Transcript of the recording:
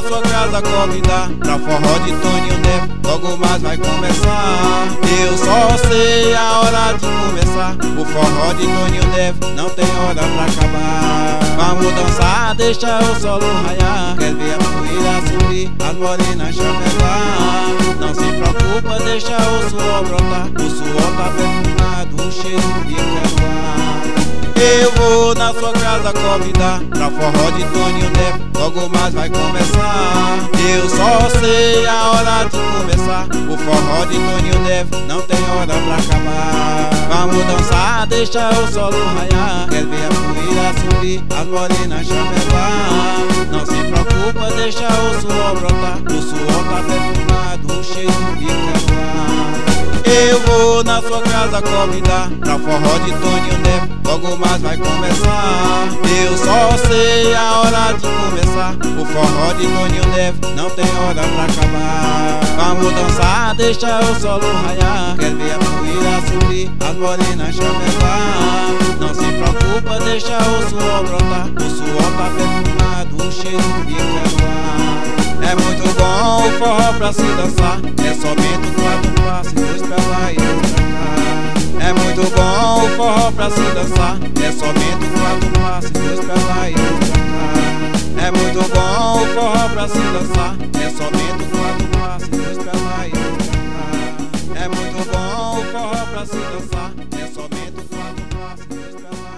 na sua casa convidar pra forró de Toninho Neves, logo mais vai começar. Eu só sei a hora de começar, o forró de Toninho Neves não tem hora pra acabar. Vamos dançar, deixa o solo raiar, quer ver a poeira subir, as morenas chamelar. Não se preocupa, deixa o suor brotar, o suor tá perfumado, o cheiro de queimar. Eu vou na sua casa convidar pra forró de Toninho Neves, logo mais vai começar. Eu só sei a hora de começar, o forró de Toninho Neves não tem hora pra acabar. Vamos dançar, deixa o solo raiar, quer ver a poeira subir, as morenas chamelar. Não se preocupa, deixa o suor brotar, o suor tá perfumado, o cheiro de queimar. Eu vou na sua casa convidar pra forró de Toninho Neves, logo mais vai começar. Eu só sei a hora de começar, o forró de Toninho Neves não tem hora pra acabar. Vamos dançar, deixa o solo raiar, quer ver a poeira subir, as morenas chamelar. Não se preocupa, deixa o suor brotar, o suor tá perfumado, o cheiro de queimar. É muito bom o forró pra se dançar, é somente um quatro passos, dois pra lá e dois pra cá. É muito bom o forró pra se dançar, é somente um quatro passos, dois pra lá e dois pra cá. É muito bom o forró pra se dançar, é somente um quatro passos, dois pra lá e dois pra cá. É muito bom o forró pra se dançar, é somente um quatro passos, dois pra lá.